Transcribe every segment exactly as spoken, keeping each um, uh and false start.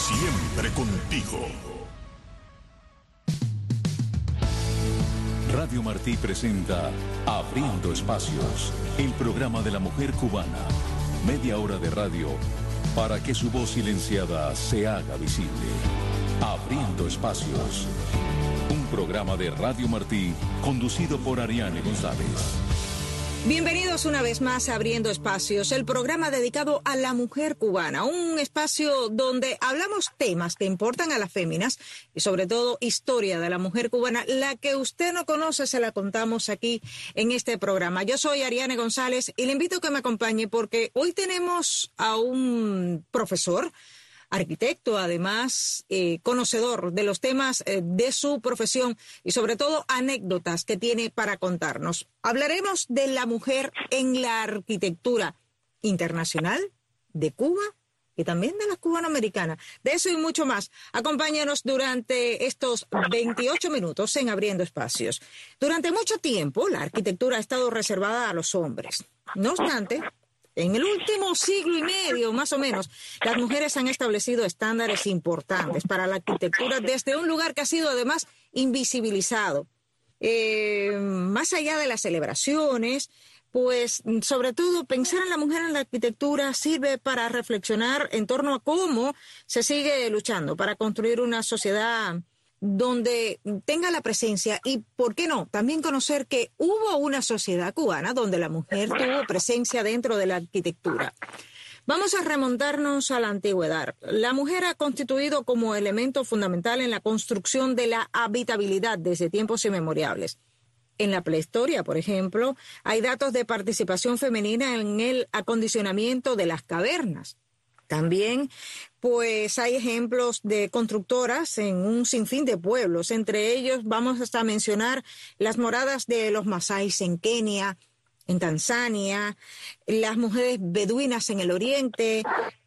Siempre contigo. Radio Martí presenta Abriendo Espacios, el programa de la mujer cubana. Media hora de radio para que su voz silenciada se haga visible. Abriendo Espacios, un programa de Radio Martí conducido por Ariane González. Bienvenidos una vez más a Abriendo Espacios, el programa dedicado a la mujer cubana, un espacio donde hablamos temas que importan a las féminas y sobre todo historia de la mujer cubana. La que usted no conoce se la contamos aquí en este programa. Yo soy Ariane González y le invito a que me acompañe porque hoy tenemos a un profesor, arquitecto, además eh, conocedor de los temas eh, de su profesión y sobre todo anécdotas que tiene para contarnos. Hablaremos de la mujer en la arquitectura internacional, de Cuba y también de la cubanoamericana. De eso y mucho más. Acompáñanos durante estos veintiocho minutos en Abriendo Espacios. Durante mucho tiempo la arquitectura ha estado reservada a los hombres. No obstante, en el último siglo y medio, más o menos, las mujeres han establecido estándares importantes para la arquitectura desde un lugar que ha sido además invisibilizado. Eh, más allá de las celebraciones, pues sobre todo pensar en la mujer en la arquitectura sirve para reflexionar en torno a cómo se sigue luchando para construir una sociedad donde tenga la presencia y, ¿por qué no?, también conocer que hubo una sociedad cubana donde la mujer tuvo presencia dentro de la arquitectura. Vamos a remontarnos a la antigüedad. La mujer ha constituido como elemento fundamental en la construcción de la habitabilidad desde tiempos inmemoriales. En la prehistoria, por ejemplo, hay datos de participación femenina en el acondicionamiento de las cavernas. También, pues, hay ejemplos de constructoras en un sinfín de pueblos. Entre ellos vamos hasta mencionar las moradas de los masáis en Kenia, en Tanzania, las mujeres beduinas en el oriente,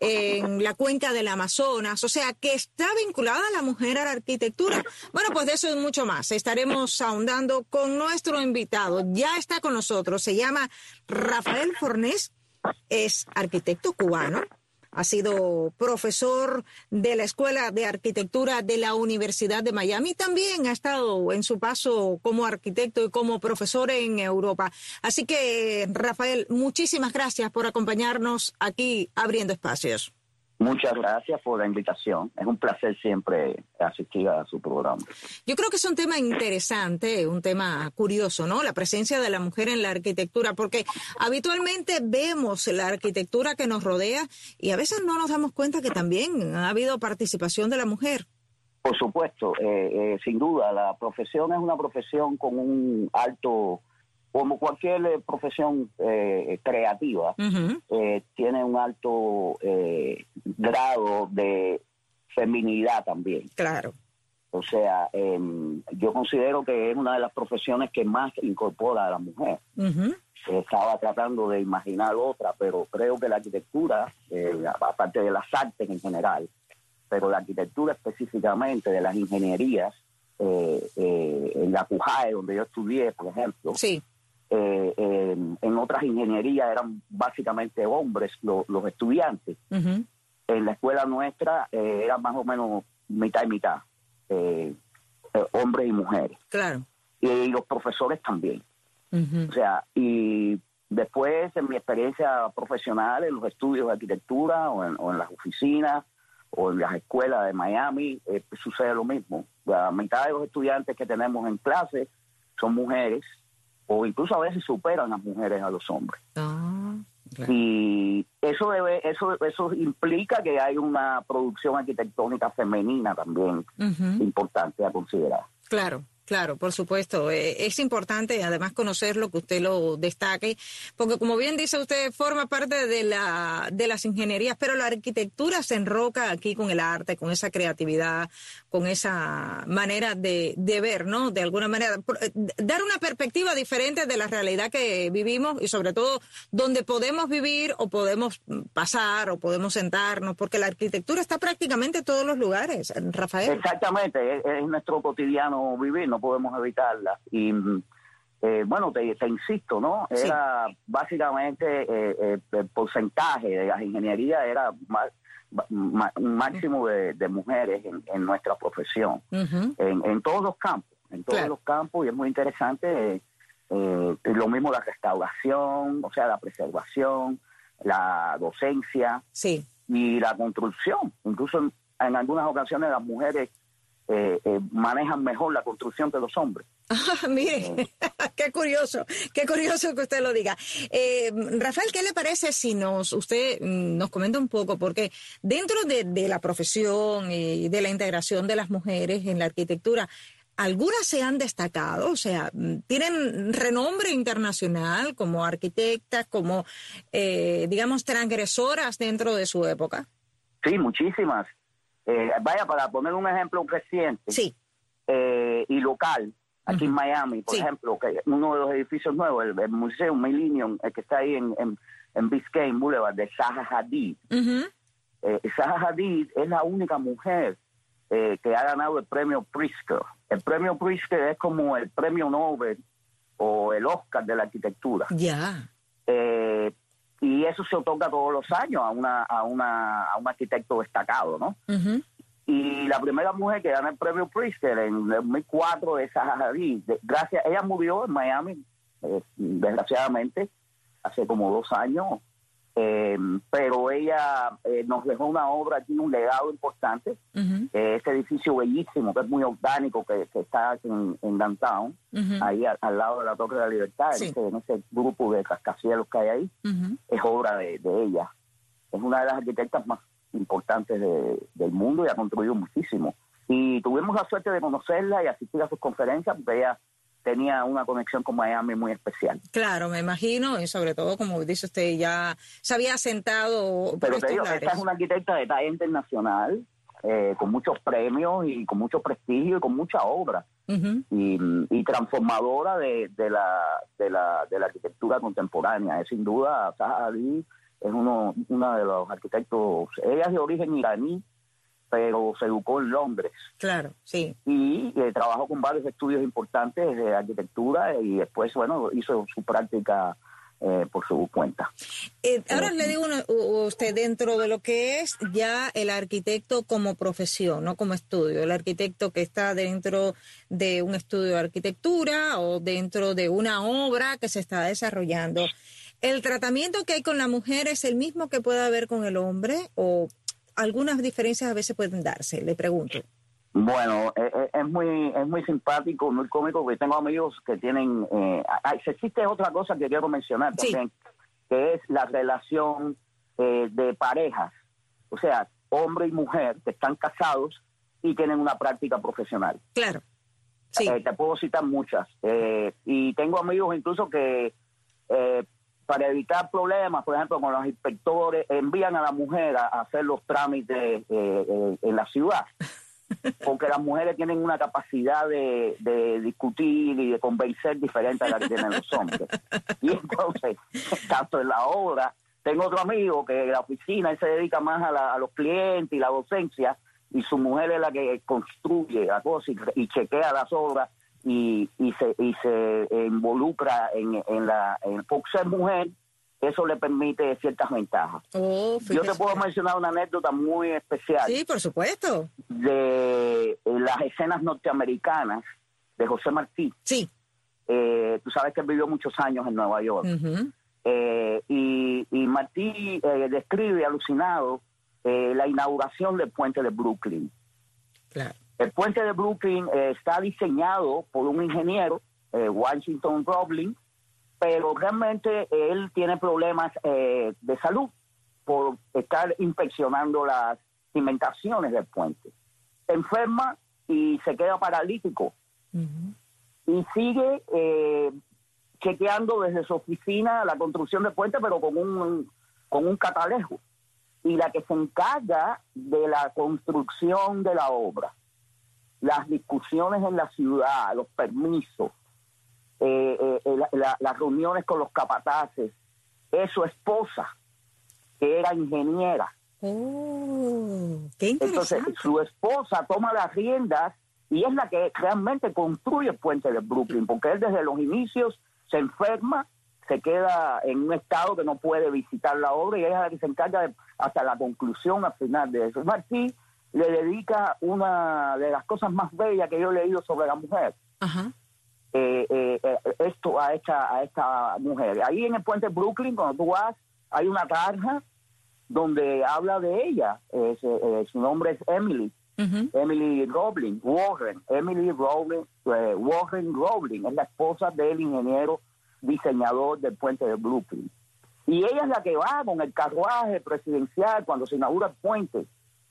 en la cuenca del Amazonas. O sea, que está vinculada la mujer a la arquitectura. Bueno, pues de eso y mucho más. Estaremos ahondando con nuestro invitado. Ya está con nosotros. Se llama Rafael Fornés. Es arquitecto cubano. Ha sido profesor de la Escuela de Arquitectura de la Universidad de Miami. También ha estado en su paso como arquitecto y como profesor en Europa. Así que, Rafael, muchísimas gracias por acompañarnos aquí Abriendo Espacios. Muchas gracias por la invitación. Es un placer siempre asistir a su programa. Yo creo que es un tema interesante, un tema curioso, ¿no? La presencia de la mujer en la arquitectura, porque habitualmente vemos la arquitectura que nos rodea y a veces no nos damos cuenta que también ha habido participación de la mujer. Por supuesto, eh, eh, sin duda, la profesión es una profesión con un alto... Como cualquier eh, profesión eh, creativa, uh-huh. eh, tiene un alto eh, grado de feminidad también. Claro. O sea, eh, yo considero que es una de las profesiones que más incorpora a la mujer. Uh-huh. Estaba tratando de imaginar otra, pero creo que la arquitectura, eh, aparte de las artes en general, pero la arquitectura específicamente de las ingenierías, eh, eh, en la CUJAE, donde yo estudié, por ejemplo, sí. Eh, eh, en otras ingenierías eran básicamente hombres lo, los estudiantes. Uh-huh. En la escuela nuestra eh, eran más o menos mitad y mitad, eh, eh, hombres y mujeres. Claro. Y, y los profesores también. Uh-huh. O sea, y después en mi experiencia profesional en los estudios de arquitectura o en, o en las oficinas o en las escuelas de Miami, eh, sucede lo mismo. La mitad de los estudiantes que tenemos en clase son mujeres, o incluso a veces superan las mujeres a los hombres. Ah, claro. Y eso debe, eso, eso implica que hay una producción arquitectónica femenina también uh-huh. importante a considerar. Claro. Claro, por supuesto. Eh, es importante además conocerlo, que usted lo destaque, porque como bien dice usted, forma parte de la de las ingenierías, pero la arquitectura se enroca aquí con el arte, con esa creatividad, con esa manera de, de ver, ¿no? De alguna manera, dar una perspectiva diferente de la realidad que vivimos y sobre todo donde podemos vivir o podemos pasar o podemos sentarnos, porque la arquitectura está prácticamente en todos los lugares, Rafael. Exactamente, es, es nuestro cotidiano vivir, no podemos evitarla. Y eh, bueno, te, te insisto, ¿no? Era sí. básicamente eh, eh, el porcentaje de las ingenierías era más, ma, un máximo de, de mujeres en, en nuestra profesión, uh-huh. en, en todos los campos, en todos claro. los campos, y es muy interesante, eh, eh, lo mismo la restauración, o sea, la preservación, la docencia sí. y la construcción. Incluso en, en algunas ocasiones las mujeres eh, eh, manejan mejor la construcción que los hombres. Ah, mire, eh. qué curioso, qué curioso que usted lo diga. Eh, Rafael, ¿qué le parece si nos usted nos comenta un poco? Porque dentro de, de la profesión y de la integración de las mujeres en la arquitectura, algunas se han destacado, o sea, tienen renombre internacional como arquitectas, como, eh, digamos, transgresoras dentro de su época. Sí, muchísimas. Eh, vaya, para poner un ejemplo reciente sí. eh, y local, aquí uh-huh. en Miami, por sí. ejemplo, que uno de los edificios nuevos, el, el Museo Millennium, el que está ahí en, en, en Biscayne Boulevard, de Zaha Hadid. Uh-huh. Eh, Zaha Hadid es la única mujer eh, que ha ganado el premio Pritzker. El premio Pritzker es como el premio Nobel o el Oscar de la arquitectura. Ya. Yeah. Eh, y eso se otorga todos los años a una a una a un arquitecto destacado, ¿no? Uh-huh. Y la primera mujer que gana el premio Pritzker en dos mil cuatro es Zaha Hadid. Gracias, ella murió en Miami, eh, desgraciadamente, hace como dos años. Eh, pero ella eh, nos dejó una obra, tiene un legado importante. Uh-huh. eh, este edificio bellísimo, que es muy orgánico, que, que está en, en Downtown, uh-huh. ahí a, al lado de la Torre de la Libertad, sí. en, ese, en ese grupo de rascacielos que hay ahí, uh-huh. es obra de, de ella. Es una de las arquitectas más importantes de, del mundo y ha contribuido muchísimo. Y tuvimos la suerte de conocerla y asistir a sus conferencias, porque ella tenía una conexión con Miami muy especial. Claro, me imagino, y sobre todo, como dice usted, ya se había sentado por Pero estos te digo, lares. Esta es una arquitecta de talla internacional, eh, con muchos premios y con mucho prestigio y con mucha obra. Uh-huh. y, y transformadora de, de, la, de, la, de la arquitectura contemporánea. Es sin duda, Zaha Hadid es uno, uno de los arquitectos, ella es de origen iraní, pero se educó en Londres. Claro, sí. Y eh, trabajó con varios estudios importantes de arquitectura y después, bueno, hizo su práctica eh, por su cuenta. Eh, ahora eh, le digo a usted, dentro de lo que es ya el arquitecto como profesión, no como estudio, el arquitecto que está dentro de un estudio de arquitectura o dentro de una obra que se está desarrollando, ¿el tratamiento que hay con la mujer es el mismo que puede haber con el hombre o algunas diferencias a veces pueden darse? Le pregunto. Bueno, es, es muy es muy simpático, muy cómico, porque tengo amigos que tienen... Eh, existe otra cosa que quiero mencionar también, sí. que es la relación eh, de parejas, o sea, hombre y mujer que están casados y tienen una práctica profesional. Claro, sí. Eh, te puedo citar muchas. Eh, y tengo amigos incluso que... Eh, para evitar problemas, por ejemplo, con los inspectores, envían a la mujer a, a hacer los trámites eh, eh, en la ciudad, porque las mujeres tienen una capacidad de, de discutir y de convencer diferente a la que tienen los hombres. Y entonces, tanto en la obra, tengo otro amigo que en la oficina él se dedica más a, la, a los clientes y la docencia, y su mujer es la que construye la cosa y, y chequea las obras. Y, y se y se involucra en, en la en, por ser mujer, eso le permite ciertas ventajas. Oh, yo te puedo mencionar una anécdota muy especial. Sí, por supuesto. De, de las escenas norteamericanas de José Martí. Sí. Eh, tú sabes que él vivió muchos años en Nueva York. Uh-huh. eh, y, y Martí eh, describe alucinado eh, la inauguración del puente de Brooklyn. Claro. El puente de Brooklyn eh, está diseñado por un ingeniero, eh, Washington Roebling, pero realmente él tiene problemas eh, de salud por estar inspeccionando las cimentaciones del puente. Se enferma y se queda paralítico. Uh-huh. Y sigue eh, chequeando desde su oficina la construcción del puente, pero con un, con un catalejo. Y la que se encarga de la construcción de la obra, las discusiones en la ciudad, los permisos, eh, eh, la, la, las reuniones con los capataces, es su esposa, que era ingeniera. Oh, qué interesante. Entonces, su esposa toma las riendas y es la que realmente construye el puente de Brooklyn, porque él desde los inicios se enferma, se queda en un estado que no puede visitar la obra y ella es la que se encarga de hasta la conclusión al final de eso. Martí le dedica una de las cosas más bellas que yo he leído sobre la mujer. Ajá. Eh, eh, eh, esto a esta, a esta mujer. Ahí en el puente Brooklyn, cuando tú vas, hay una tarja donde habla de ella. Eh, eh, su nombre es Emily. Uh-huh. Emily Roebling, Warren. Emily Roebling, eh, Warren Roebling es la esposa del ingeniero diseñador del puente de Brooklyn. Y ella es la que va con el carruaje presidencial cuando se inaugura el puente.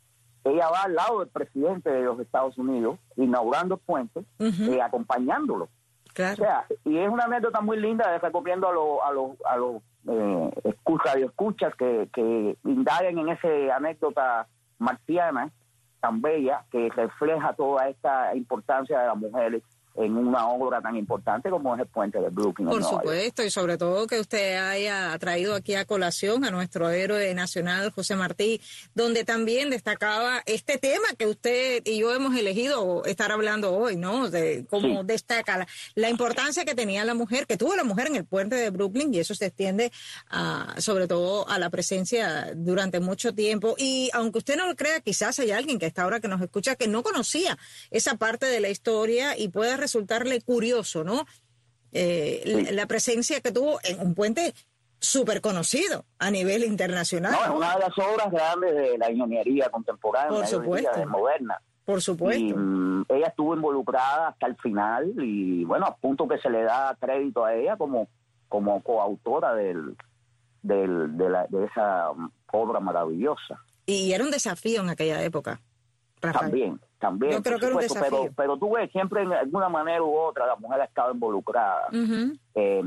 Ella va al lado del presidente de los Estados Unidos, inaugurando el puente, uh-huh. eh, acompañándolo. Claro. O sea, y es una anécdota muy linda, recomiendo a los a los a los eh, escuchas y escuchas que, que indaguen en esa anécdota marciana tan bella que refleja toda esta importancia de las mujeres en una obra tan importante como es el puente de Brooklyn. Por supuesto, y sobre todo que usted haya traído aquí a colación a nuestro héroe nacional, José Martí, donde también destacaba este tema que usted y yo hemos elegido estar hablando hoy, ¿no? De cómo sí. destaca la, la importancia que tenía la mujer, que tuvo la mujer en el puente de Brooklyn, y eso se extiende a, sobre todo a la presencia durante mucho tiempo. Y aunque usted no lo crea, quizás hay alguien que hasta ahora que nos escucha que no conocía esa parte de la historia y puede resultarle curioso, ¿no? Eh, sí. la, la presencia que tuvo en un puente súper conocido a nivel internacional. No, es una de las obras grandes de la ingeniería contemporánea, por supuesto, de moderna. Por supuesto. Y, um, ella estuvo involucrada hasta el final y, bueno, a punto que se le da crédito a ella como, como coautora del, del, de, la, de esa obra maravillosa. Y era un desafío en aquella época, Rafael. También. También, yo creo que era un desafío. Pero, pero tú ves, siempre en alguna manera u otra la mujer ha estado involucrada. Uh-huh. Eh,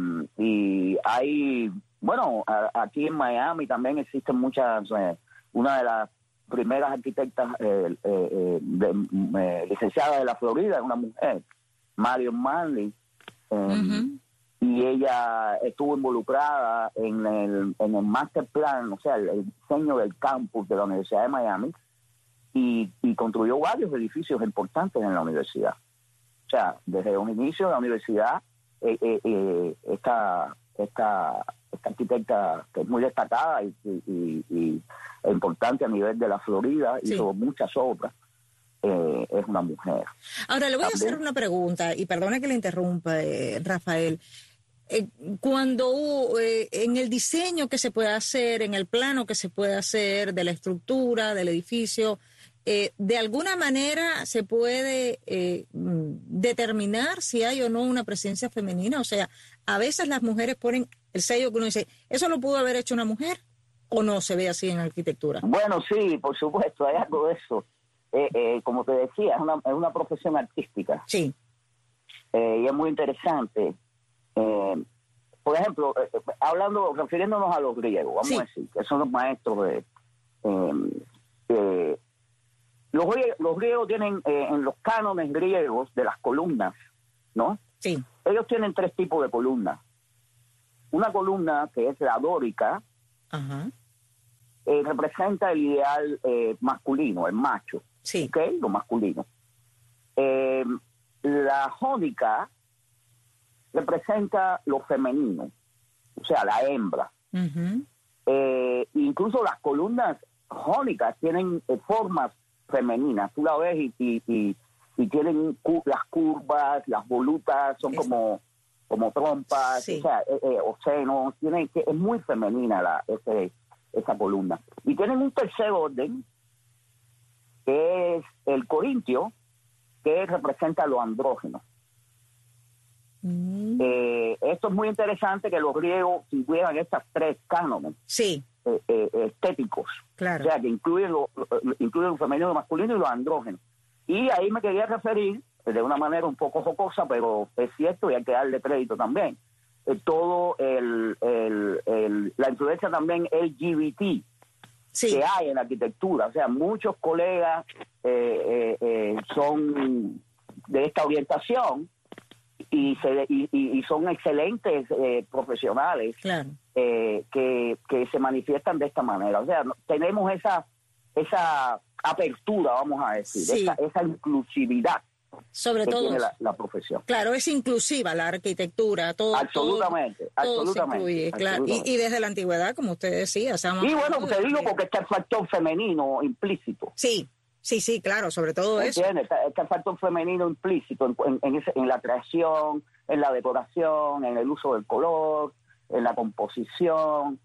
y hay, bueno, a, aquí en Miami también existen muchas, eh, una de las primeras arquitectas eh, eh, de, eh, licenciadas de la Florida es una mujer, Marion Manley, eh, uh-huh. y ella estuvo involucrada en el, en el master plan, o sea, el, el diseño del campus de la Universidad de Miami. Y, y construyó varios edificios importantes en la universidad. O sea, desde un inicio de la universidad, eh, eh, eh, esta, esta, esta arquitecta que es muy destacada y, y, y, e importante a nivel de la Florida, sí. hizo muchas obras, eh, es una mujer. Ahora, le voy También, a hacer una pregunta, y perdone que le interrumpa, eh, Rafael. Eh, cuando eh, en el diseño que se puede hacer, en el plano que se puede hacer de la estructura, del edificio, Eh, de alguna manera se puede eh, determinar si hay o no una presencia femenina. O sea, a veces las mujeres ponen el sello que uno dice, ¿eso lo pudo haber hecho una mujer? ¿O no se ve así en arquitectura? Bueno, sí, por supuesto, hay algo de eso. Eh, eh, como te decía, es una, es una profesión artística. Sí. Eh, y es muy interesante. Eh, por ejemplo, eh, hablando, refiriéndonos a los griegos, vamos sí. a decir, que son los maestros de... Eh, eh, Los griegos, los griegos tienen, eh, en los cánones griegos de las columnas, ¿no? Sí. Ellos tienen tres tipos de columnas. Una columna que es la dórica, uh-huh. eh, representa el ideal eh, masculino, el macho, sí. ¿ok? Lo masculino. Eh, la jónica representa lo femenino, o sea, la hembra. Uh-huh. Eh, incluso las columnas jónicas tienen eh, formas femeninas, tú la ves y, y, y, y tienen cu- las curvas, las volutas son como, como trompas, sí. o sea, eh, eh, o senos, tienen, que, es muy femenina la, ese, esa columna. Y tienen un tercer orden, que es el corintio, que representa lo andrógeno. Mm. Eh, esto es muy interesante que los griegos tuvieran estas tres cánones. Sí. Eh, eh, estéticos, claro. O sea, que incluyen lo, incluyen lo femenino, lo masculino y lo andrógeno. Y ahí me quería referir, de una manera un poco jocosa, pero es cierto y hay que darle crédito también, eh, todo el, el, el la influencia también L G B T sí. que hay en la arquitectura. O sea, muchos colegas eh, eh, eh, son de esta orientación y, se, y, y son excelentes eh, profesionales. Claro. Eh, que, que se manifiestan de esta manera. O sea, no, tenemos esa esa apertura, vamos a decir, sí. esa, esa inclusividad Sobre que todo tiene la, la profesión. Claro, es inclusiva la arquitectura, todo. Absolutamente, todo, todo absolutamente. se incluye, claro. Y, y desde la antigüedad, como usted decía, se ha Y bueno, te digo de... porque está el factor femenino implícito. Sí, sí, sí, claro, sobre todo eso. ¿Entiendes? Está, está el factor femenino implícito en, en, en, ese, en la creación, en la decoración, en el uso del color, en la composición.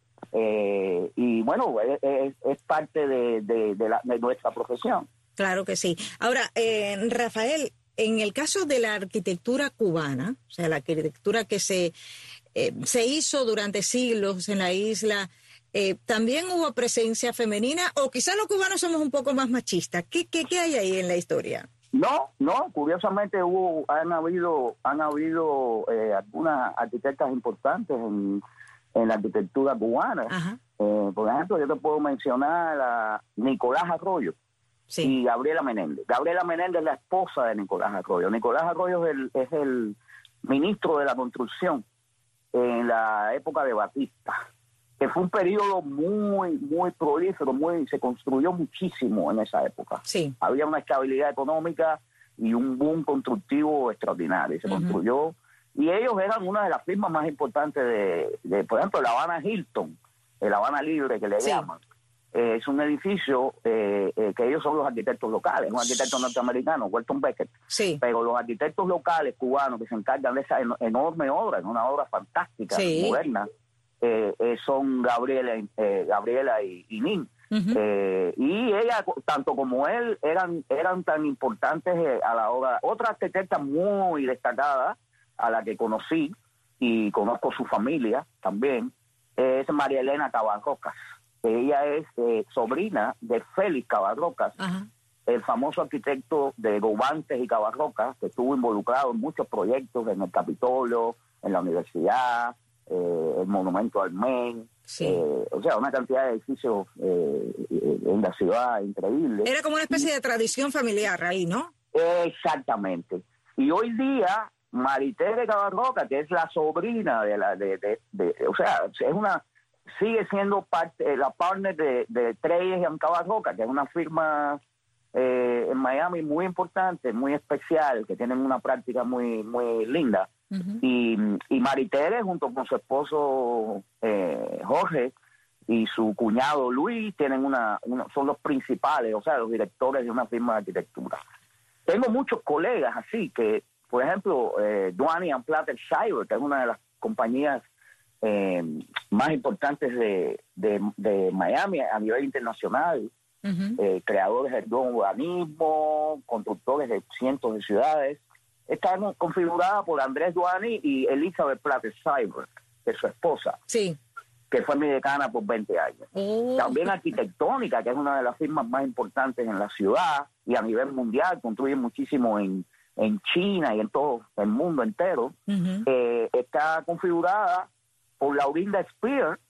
Eh, y bueno, es, es, es parte de, de, de, la, de nuestra profesión. Claro que sí. Ahora, eh, Rafael, en el caso de la arquitectura cubana, o sea, la arquitectura que se, eh, se hizo durante siglos en la isla, eh, ¿también hubo presencia femenina o quizás los cubanos somos un poco más machistas? ¿Qué, qué, qué hay ahí en la historia? No, no, curiosamente hubo, han habido, han habido eh, algunas arquitectas importantes en, en la arquitectura cubana. Eh, por ejemplo, yo te puedo mencionar a Nicolás Arroyo. Sí. Y Gabriela Menéndez. Gabriela Menéndez es la esposa de Nicolás Arroyo. Nicolás Arroyo es el, es el ministro de la construcción en la época de Batista, que fue un periodo muy, muy prolífero, muy, se construyó muchísimo en esa época. Sí. Había una estabilidad económica y un boom constructivo extraordinario. Se uh-huh. construyó, y ellos eran una de las firmas más importantes de, de por ejemplo, la Habana Hilton, de la Habana Libre, que le sí. llaman. Eh, es un edificio eh, eh, que ellos son los arquitectos locales, un arquitecto norteamericano, Welton Becket. Sí. Pero los arquitectos locales cubanos que se encargan de esa en, enorme obra, es una obra fantástica, sí. moderna, eh, eh, son Gabriela, eh, Gabriela y, y Nin. Uh-huh. Eh, y ella, tanto como él, eran, eran tan importantes eh, a la obra. Otra arquitecta muy destacada, a la que conocí, y conozco su familia también, es María Elena Cabarrocas. Ella es eh, sobrina de Félix Cabarrocas, uh-huh. el famoso arquitecto de Gobantes y Cabarrocas, que estuvo involucrado en muchos proyectos en el Capitolio, en la universidad, eh, el Monumento al Men, sí. eh, o sea, una cantidad de edificios eh, en la ciudad increíble. Era como una especie de tradición familiar ahí, ¿no? Exactamente. Y hoy día, Maritere Cabarrocas, que es la sobrina de la, de, de, de, de o sea, es una... sigue siendo parte, la partner de, de Treyes y Cabarrocas, que es una firma eh, en Miami muy importante, muy especial, que tienen una práctica muy muy linda. Uh-huh. Y, y Maritere, junto con su esposo eh, Jorge y su cuñado Luis, tienen una, una son los principales, o sea, los directores de una firma de arquitectura. Tengo muchos colegas así, que, por ejemplo, eh, Duany and Platter Schreiber, que es una de las compañías Eh, más importantes de, de, de Miami a nivel internacional, uh-huh. eh, creadores del nuevo urbanismo, constructores de cientos de ciudades, están configuradas por Andrés Duany y Elizabeth Platter Schreiber, que es su esposa, sí. que fue mi decana por veinte años. Uh-huh. También arquitectónica, que es una de las firmas más importantes en la ciudad y a nivel mundial, construyen muchísimo en, en China y en todo el mundo entero, uh-huh. eh, está configurada por Laurinda Spear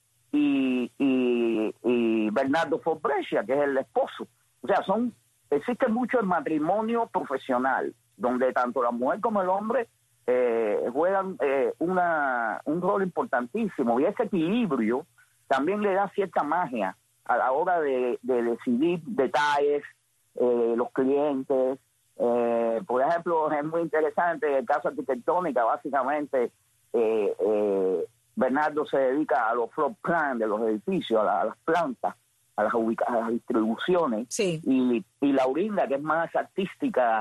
y, y, y Bernardo Forbrescia, que es el esposo. O sea, son existe mucho el matrimonio profesional, donde tanto la mujer como el hombre eh, juegan eh, una, un rol importantísimo. Y ese equilibrio también le da cierta magia a la hora de, de decidir detalles, eh, los clientes. Eh, por ejemplo, es muy interesante el caso arquitectónica, básicamente... Eh, eh, Bernardo se dedica a los floor plan de los edificios, a, la, a las plantas, a las, ubica- a las distribuciones. Sí. Y, y Laurinda, que es más artística,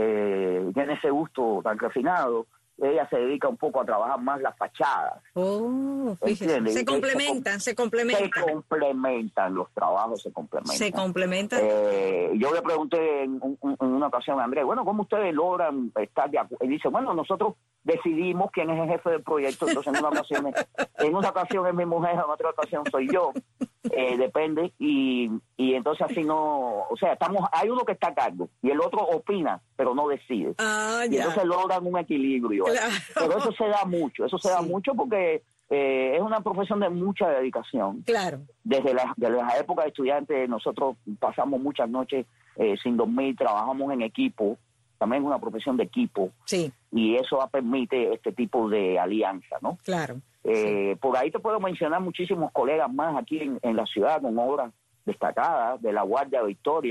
eh, tiene ese gusto tan refinado, ella se dedica un poco a trabajar más las fachadas. Oh, fíjese. Se complementan, se, se complementan. Se complementan, los trabajos se complementan. Se complementan. Eh, yo le pregunté en, un, en una ocasión a Andrés, bueno, ¿cómo ustedes logran estar de acuerdo? Y dice, bueno, nosotros decidimos quién es el jefe del proyecto, entonces en una ocasión es, en una ocasión es mi mujer, en otra ocasión soy yo, eh, depende, y, y entonces así no, o sea, estamos hay uno que está a cargo y el otro opina, pero no decide. Ah, y entonces logran un equilibrio. Claro. Pero eso se da mucho, eso se sí. da mucho porque eh, es una profesión de mucha dedicación. Claro. Desde la, desde la época de estudiantes nosotros pasamos muchas noches eh, sin dormir, trabajamos en equipo, también es una profesión de equipo. Sí. Y eso permite este tipo de alianza, ¿no? Claro. Eh, sí. Por ahí te puedo mencionar muchísimos colegas más aquí en, en la ciudad con obras destacadas de la Guardia Victoria,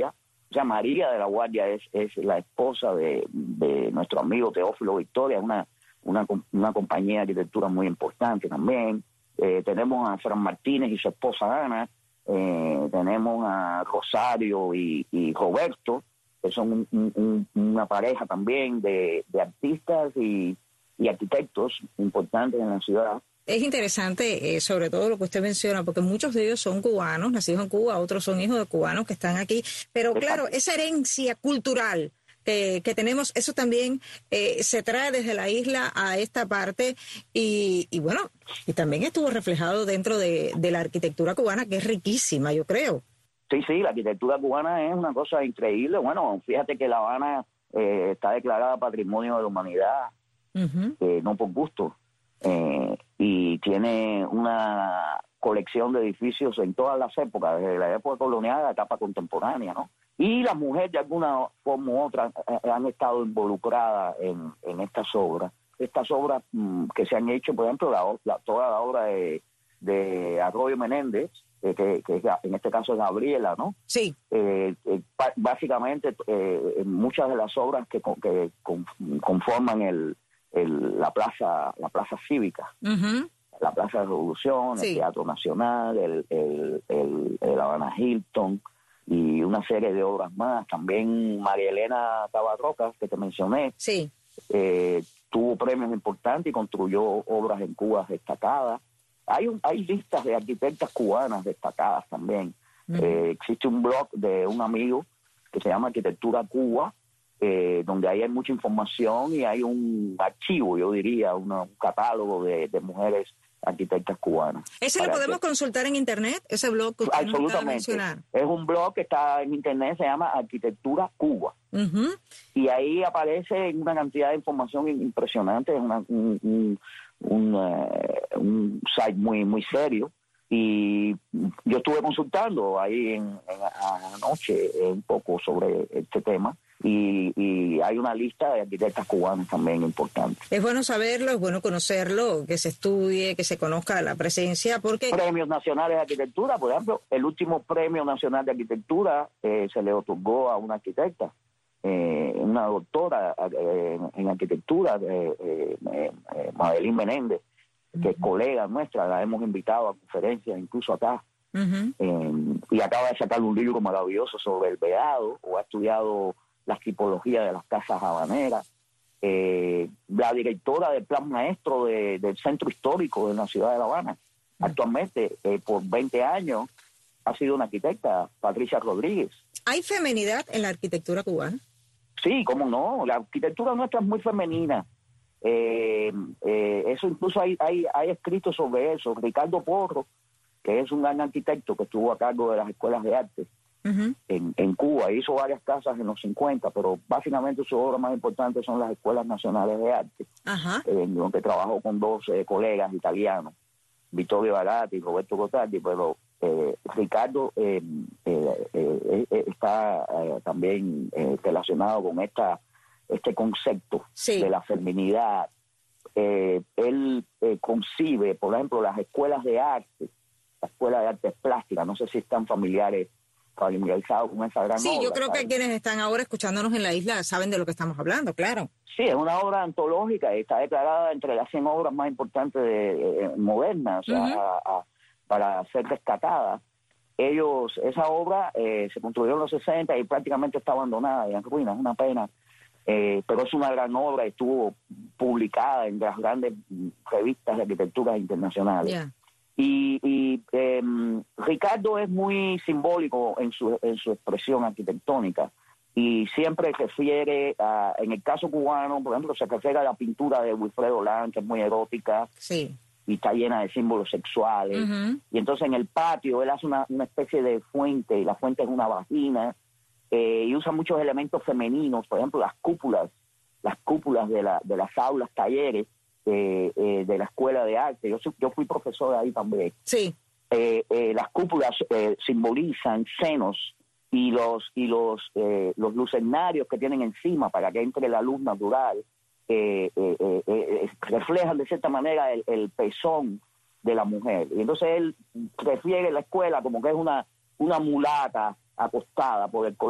O sea, María de la Guardia es, es la esposa de, de nuestro amigo Teófilo Victoria, una, una, una compañía de arquitectura muy importante también. Eh, tenemos a Fran Martínez y su esposa Ana, eh, tenemos a Rosario y, y Roberto, que son un, un, una pareja también de, de artistas y, y arquitectos importantes en la ciudad. Es interesante, eh, sobre todo lo que usted menciona, porque muchos de ellos son cubanos, nacidos en Cuba, otros son hijos de cubanos que están aquí. Pero claro, esa herencia cultural que, que tenemos, eso también eh, se trae desde la isla a esta parte y, y bueno, y también estuvo reflejado dentro de, de la arquitectura cubana, que es riquísima, yo creo. Sí, sí, la arquitectura cubana es una cosa increíble. Bueno, fíjate que La Habana eh, está declarada Patrimonio de la Humanidad, uh-huh. eh, no por gusto. Eh, y tiene una colección de edificios en todas las épocas, desde la época colonial a la etapa contemporánea, ¿no? Y las mujeres de alguna forma u otra eh, han estado involucradas en, en estas obras. Estas obras mmm, que se han hecho, por ejemplo, la, la, toda la obra de, de Arroyo Menéndez, eh, que, que en este caso es Gabriela, ¿no? Sí. Eh, eh, básicamente, eh, muchas de las obras que, que conforman el El, la plaza la plaza cívica, uh-huh. la Plaza de Revolución, sí. el Teatro Nacional, el, el, el, el Habana Hilton y una serie de obras más. También María Elena Tabarrocas, que te mencioné, sí. eh, tuvo premios importantes y construyó obras en Cuba destacadas. Hay, un, hay listas de arquitectas cubanas destacadas también. Uh-huh. Eh, existe un blog de un amigo que se llama Arquitectura Cuba, Eh, donde ahí hay mucha información y hay un archivo, yo diría, una, un catálogo de, de mujeres arquitectas cubanas. ¿Ese lo podemos que, consultar en internet? ¿Ese blog que usted absolutamente. Es un blog que está en internet, se llama Arquitectura Cuba. Uh-huh. Y ahí aparece una cantidad de información impresionante, es una, un, un, un, uh, un site muy, muy serio. Y yo estuve consultando ahí en, en, anoche un poco sobre este tema. Y, y hay una lista de arquitectas cubanas también importante. Es bueno saberlo, es bueno conocerlo, que se estudie, que se conozca la presencia, porque... Premios nacionales de arquitectura, por ejemplo, el último premio nacional de arquitectura eh, se le otorgó a una arquitecta, eh, una doctora eh, en, en arquitectura, eh, eh, eh, Madeline Menéndez, que uh-huh. es colega nuestra, la hemos invitado a conferencias incluso acá. Uh-huh. Eh, y acaba de sacar un libro maravilloso sobre el Vedado, o ha estudiado las tipologías de las casas habaneras, eh, la directora del plan maestro de, del centro histórico de la ciudad de La Habana. Mm. Actualmente, eh, por veinte años, ha sido una arquitecta, Patricia Rodríguez. ¿Hay feminidad en la arquitectura cubana? Sí, cómo no, la arquitectura nuestra es muy femenina. Eh, eh, eso incluso hay, hay, hay escritos sobre eso. Ricardo Porro, que es un gran arquitecto que estuvo a cargo de las escuelas de arte, Uh-huh. En, en Cuba, hizo varias casas en los cincuenta, pero básicamente sus obras más importantes son las escuelas nacionales de arte, uh-huh. eh, donde trabajó con dos eh, colegas italianos, Vittorio Barati y Roberto Gottardi, pero eh, Ricardo eh, eh, eh, eh, está eh, también eh, relacionado con esta este concepto sí. de la feminidad. Eh, él eh, concibe, por ejemplo, las escuelas de arte, la escuela de artes plásticas, no sé si están familiares familiarizado con esa gran sí, obra. Sí, yo creo ¿sabes? que quienes están ahora escuchándonos en la isla saben de lo que estamos hablando, claro. Sí, es una obra antológica y está declarada entre las cien obras más importantes de, de, modernas, uh-huh. a, a, para ser rescatada. Ellos, esa obra eh, se construyó en los sesenta y prácticamente está abandonada y en ruinas, es una pena. Eh, pero es una gran obra, estuvo publicada en las grandes revistas de arquitectura internacionales. Yeah. Y, y eh, Ricardo es muy simbólico en su, en su expresión arquitectónica y siempre refiere, a, en el caso cubano, por ejemplo, se refiere a la pintura de Wilfredo Lan, que es muy erótica sí. y está llena de símbolos sexuales. Uh-huh. Y entonces en el patio él hace una, una especie de fuente, y la fuente es una vagina, eh, y usa muchos elementos femeninos, por ejemplo, las cúpulas, las cúpulas de, la, de las aulas, talleres, Eh, eh, de la escuela de arte. Yo, yo fui profesor ahí también. Sí. Eh, eh, las cúpulas eh, simbolizan senos y los y los eh, los lucernarios que tienen encima para que entre la luz natural eh, eh, eh, eh, reflejan de cierta manera el, el pezón de la mujer. Y entonces él refiere la escuela como que es una una mulata acostada por el color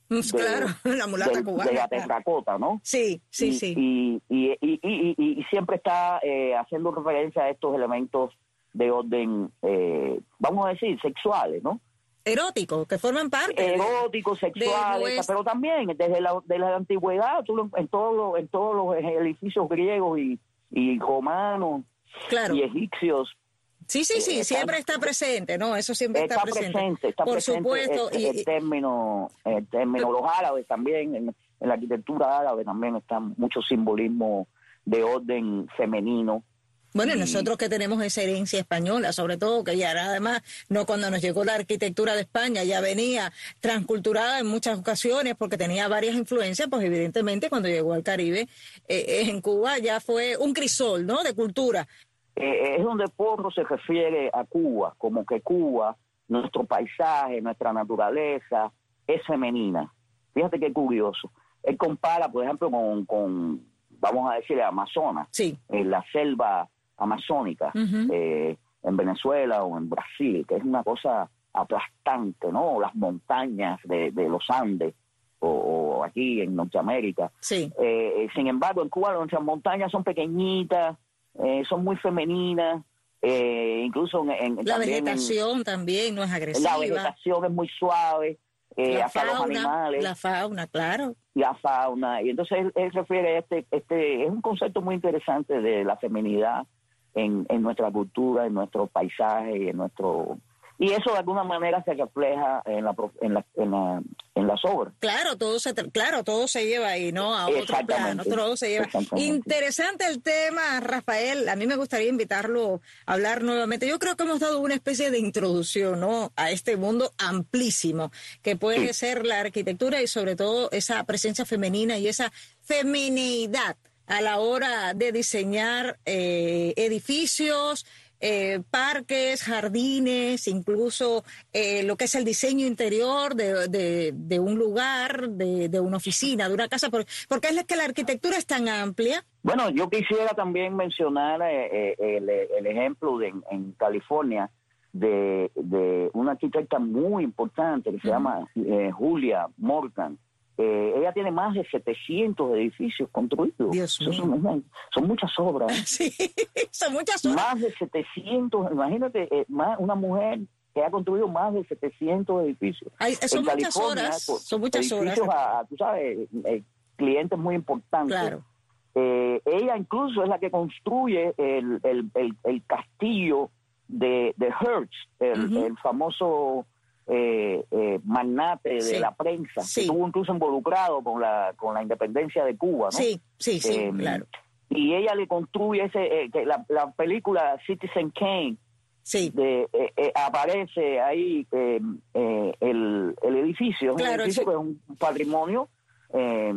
claro, de, la mulata de, cubana. de la terracota, ¿no? Sí, sí, y, sí. Y, y, y, y, y, y siempre está eh, haciendo referencia a estos elementos de orden, eh, vamos a decir, sexuales, ¿no? Eróticos, que forman parte. Eróticos, de, sexuales, de pero también desde la, de la antigüedad, tú lo, en todos los, en todos los edificios griegos y, y romanos claro. y egipcios. Sí, sí, sí, eh, siempre está, está presente, ¿no? Eso siempre está, está presente. presente. Está Por presente supuesto. El, y, el término, el término, los árabes también, en, en la arquitectura árabe también está mucho simbolismo de orden femenino. Bueno, y nosotros que tenemos esa herencia española, sobre todo, que ya además, no cuando nos llegó la arquitectura de España, ya venía transculturada en muchas ocasiones porque tenía varias influencias, pues evidentemente cuando llegó al Caribe, eh, en Cuba ya fue un crisol, ¿no?, de cultura. Eh, es donde Porro se refiere a Cuba, como que Cuba, nuestro paisaje, nuestra naturaleza, es femenina. Fíjate qué curioso. Él compara, por ejemplo, con, con vamos a decir, Amazonas, sí. en la selva amazónica, uh-huh. eh, en Venezuela o en Brasil, que es una cosa aplastante, ¿no? Las montañas de, de los Andes, o, o aquí en Norteamérica. Sí. Eh, sin embargo, en Cuba nuestras montañas son pequeñitas, eh, son muy femeninas, eh, incluso en, en la también vegetación en, también no es agresiva. La vegetación es muy suave, eh, la hasta fauna, los animales. La fauna, claro. La fauna, y entonces él, él refiere a este, este, es un concepto muy interesante de la feminidad en, en nuestra cultura, en nuestro paisaje, y en nuestro... Y eso de alguna manera se refleja en la en la, en la, en las obras. Claro, todo se claro, todo se lleva ahí, ¿no? A otro plano, todo se lleva. Interesante el tema, Rafael. A mí me gustaría invitarlo a hablar nuevamente. Yo creo que hemos dado una especie de introducción, ¿no?, a este mundo amplísimo que puede sí. ser la arquitectura y sobre todo esa presencia femenina y esa feminidad a la hora de diseñar eh, edificios, Eh, parques, jardines, incluso eh, lo que es el diseño interior de, de, de un lugar, de, de una oficina, de una casa, porque, porque es que la arquitectura es tan amplia. Bueno, yo quisiera también mencionar eh, eh, el, el ejemplo de en, en California de, de una arquitecta muy importante que se uh-huh. llama eh, Julia Morgan. Eh, ella tiene más de setecientos edificios construidos. Dios mío. Son, son muchas obras. Sí, son muchas obras. Más de setecientos, imagínate, eh, más, una mujer que ha construido más de setecientos edificios. Ay, son, en muchas horas, pues, son muchas horas. Edificios a, tú sabes, eh, clientes muy importantes. Claro. Eh, ella incluso es la que construye el, el, el, el castillo de, de Hearst, el, uh-huh. el famoso... Eh, eh, magnate de sí, la prensa, sí. que estuvo incluso involucrado con la con la independencia de Cuba, ¿no? Sí, sí, sí, eh, claro. Y ella le construye ese, eh, que la, la película Citizen Kane, sí. de, eh, eh, aparece ahí eh, eh, el, el edificio, claro, un edificio sí. que es un patrimonio, eh,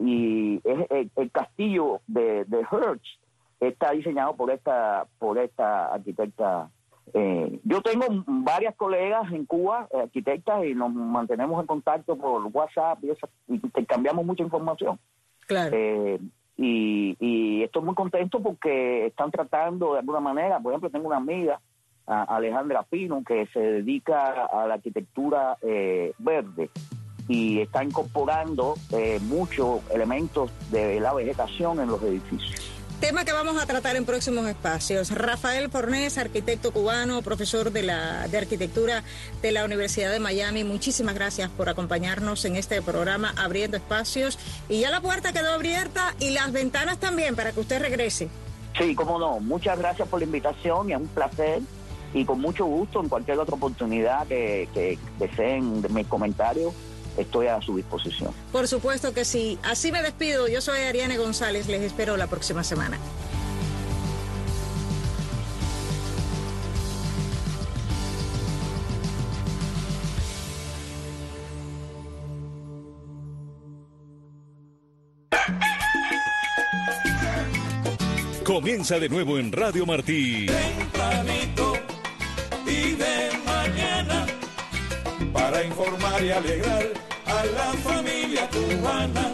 y es, el, el castillo de, de Hearst está diseñado por esta por esta arquitecta. Eh, yo tengo varias colegas en Cuba, eh, arquitectas, y nos mantenemos en contacto por WhatsApp y, esa, y intercambiamos mucha información. Claro. Eh, y, y estoy muy contento porque están tratando de alguna manera, por ejemplo, tengo una amiga, a Alejandra Pino, que se dedica a la arquitectura eh, verde y está incorporando eh, muchos elementos de la vegetación en los edificios. Tema que vamos a tratar en próximos espacios. Rafael Fornés, arquitecto cubano, profesor de la de arquitectura de la Universidad de Miami. Muchísimas gracias por acompañarnos en este programa Abriendo Espacios. Y ya la puerta quedó abierta y las ventanas también para que usted regrese. Sí, cómo no. Muchas gracias por la invitación y es un placer. Y con mucho gusto, en cualquier otra oportunidad que, que deseen de mis comentarios, estoy a su disposición. Por supuesto que sí. Así me despido. Yo soy Ariane González. Les espero la próxima semana. Comienza de nuevo en Radio Martí. Tempranito y de mañana, para informar y alegrar a la familia cubana.